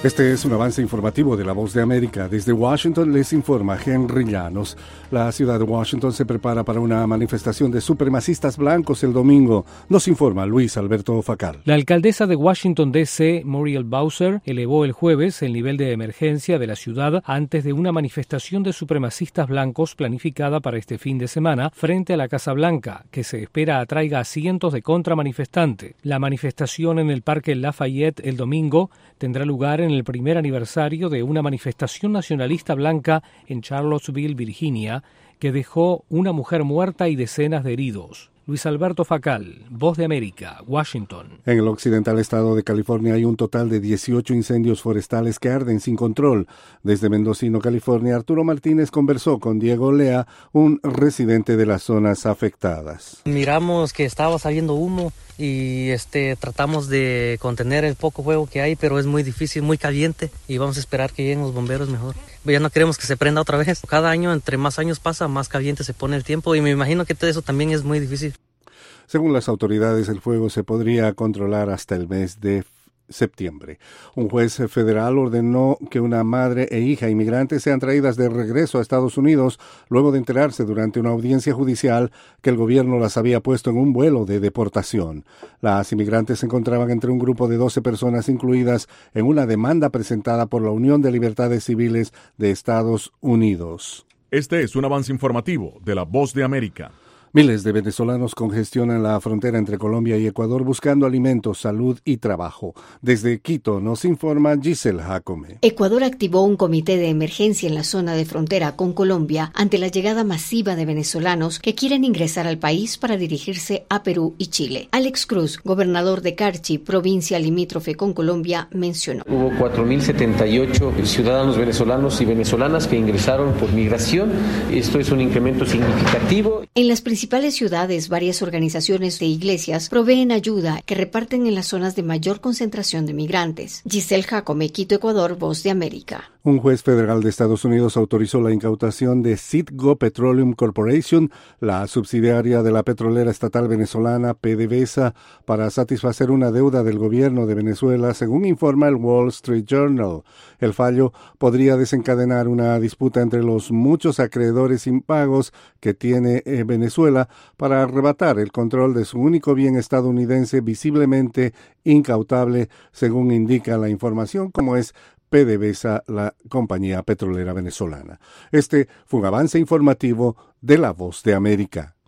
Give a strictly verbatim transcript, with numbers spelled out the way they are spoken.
Este es un avance informativo de La Voz de América. Desde Washington les informa Henry Llanos. La ciudad de Washington se prepara para una manifestación de supremacistas blancos el domingo. Nos informa Luis Alberto Facal. La alcaldesa de Washington, D C, Muriel Bowser, elevó el jueves el nivel de emergencia de la ciudad antes de una manifestación de supremacistas blancos planificada para este fin de semana frente a la Casa Blanca, que se espera atraiga a cientos de contramanifestantes. La manifestación en el Parque Lafayette el domingo tendrá lugar en el primer aniversario de una manifestación nacionalista blanca en Charlottesville, Virginia, que dejó una mujer muerta y decenas de heridos. Luis Alberto Facal, Voz de América, Washington. En el occidental estado de California hay un total de dieciocho incendios forestales que arden sin control. Desde Mendocino, California, Arturo Martínez conversó con Diego Lea, un residente de las zonas afectadas. Miramos que estaba saliendo humo y este tratamos de contener el poco fuego que hay, pero es muy difícil, muy caliente, y vamos a esperar que lleguen los bomberos mejor. Ya no queremos que se prenda otra vez. Cada año, entre más años pasa, más caliente se pone el tiempo, y me imagino que todo eso también es muy difícil. Según las autoridades, el fuego se podría controlar hasta el mes de septiembre. Un juez federal ordenó que una madre e hija inmigrantes sean traídas de regreso a Estados Unidos luego de enterarse durante una audiencia judicial que el gobierno las había puesto en un vuelo de deportación. Las inmigrantes se encontraban entre un grupo de doce personas incluidas en una demanda presentada por la Unión de Libertades Civiles de Estados Unidos. Este es un avance informativo de La Voz de América. Miles de venezolanos congestionan la frontera entre Colombia y Ecuador buscando alimentos, salud y trabajo. Desde Quito nos informa Giselle Jacome. Ecuador activó un comité de emergencia en la zona de frontera con Colombia ante la llegada masiva de venezolanos que quieren ingresar al país para dirigirse a Perú y Chile. Alex Cruz, gobernador de Carchi, provincia limítrofe con Colombia, mencionó. Hubo cuatro mil setenta y ocho ciudadanos venezolanos y venezolanas que ingresaron por migración. Esto es un incremento significativo. En las principales ciudades, varias organizaciones de iglesias proveen ayuda que reparten en las zonas de mayor concentración de migrantes. Giselle Jacome, Quito, Ecuador, Voz de América. Un juez federal de Estados Unidos autorizó la incautación de Citgo Petroleum Corporation, la subsidiaria de la petrolera estatal venezolana PDVSA, para satisfacer una deuda del gobierno de Venezuela, según informa el Wall Street Journal. El fallo podría desencadenar una disputa entre los muchos acreedores impagos que tiene eh, Venezuela para arrebatar el control de su único bien estadounidense visiblemente incautable, según indica la información, como es PDVSA, la compañía petrolera venezolana. Este fue un avance informativo de La Voz de América.